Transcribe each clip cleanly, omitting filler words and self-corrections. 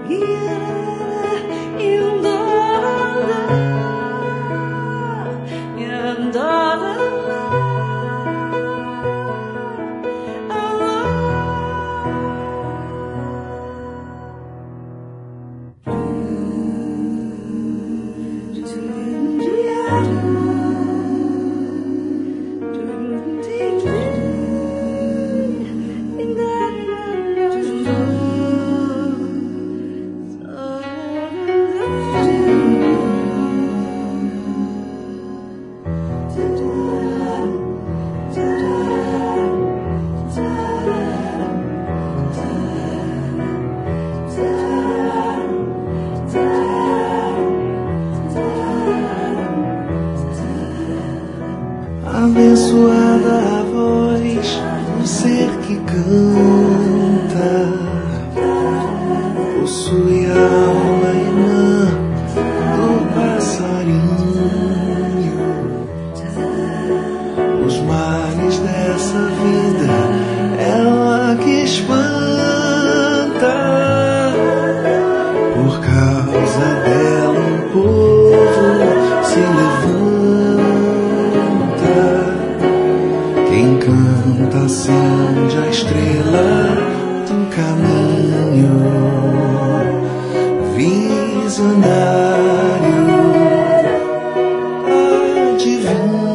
Abençoada a voz do ser que canta, possui a alma irmã do passarinho. Os males dessa vida, ela que espanta. Por causa dela um povo se levanta. Quem canta acende a estrela do caminho, visionário, adivinho.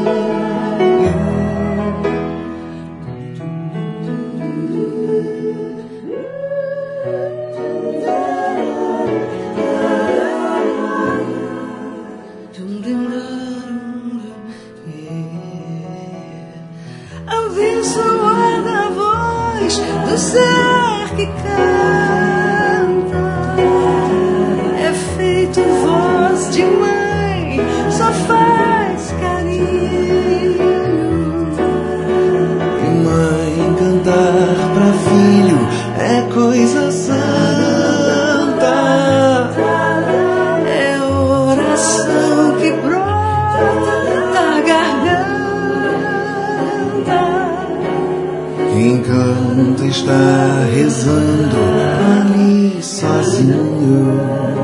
Abençoada a voz do ser que canta, é feito voz de mãe, só faz carinho. E mãe cantar pra filho é coisa santa, é oração que brota da garganta. quem canta está rezando ali sozinho.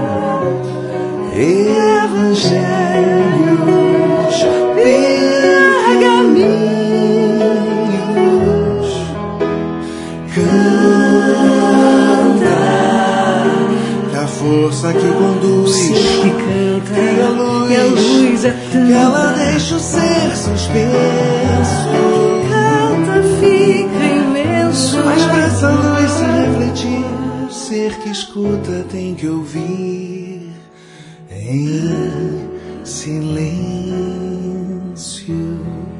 Evangelhos, pergaminhos, canta, que a força que conduz, que canta, que a luz é tanta, que ela deixa o ser suspenso. Canta, fica imenso, Mas pra essa luz se refletir, o ser que escuta tem que ouvir em silêncio.